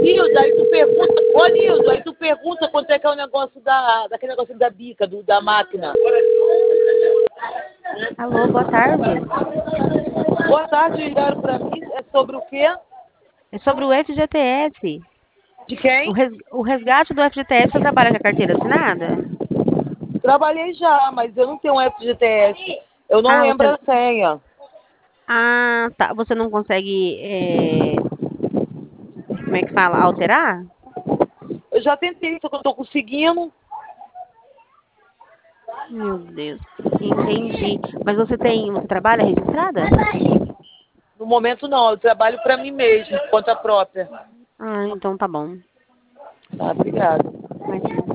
Nildo, aí tu pergunta quanto é que é o negócio daquele negócio da bica, da máquina. Alô, boa tarde. Boa tarde, ligaram pra mim. É sobre o quê? É sobre o FGTS. De quem? O resgate do FGTS, você trabalha com a carteira assinada? Trabalhei já, mas eu não tenho um FGTS. Eu não Ah, lembro você... a senha. Ah, tá. Você não consegue, como é que fala? Alterar? Eu já tentei, só que eu tô conseguindo. Meu Deus. Entendi. Mas você trabalha registrada? No momento não, eu trabalho pra mim mesmo, por conta própria. Ah, então tá bom. Tá, obrigada. Imagina.